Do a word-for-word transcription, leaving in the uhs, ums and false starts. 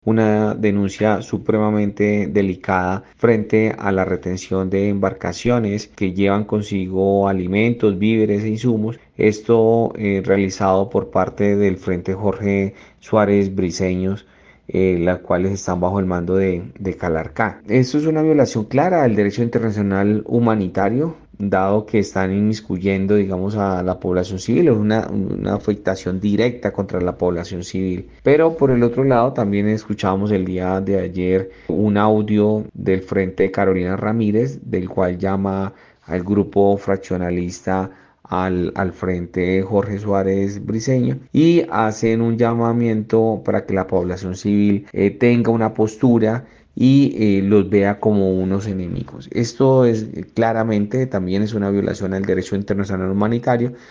una denuncia supremamente delicada frente a la retención de embarcaciones que llevan consigo alimentos, víveres e insumos. Esto eh, realizado por parte del Frente Jorge Suárez Briceños, eh, las cuales están bajo el mando de, de Calarcá. Esto es una violación clara del derecho internacional humanitario, dado que están inmiscuyendo, digamos, a la población civil, es una, una afectación directa contra la población civil. Pero por el otro lado, también escuchábamos el día de ayer un audio del Frente de Carolina Ramírez, del cual llama al grupo fraccionalista al, al frente Jorge Suárez Briceño y hacen un llamamiento para que la población civil eh, tenga una postura y eh, los vea como unos enemigos. Esto es claramente también es una violación al derecho internacional humanitario,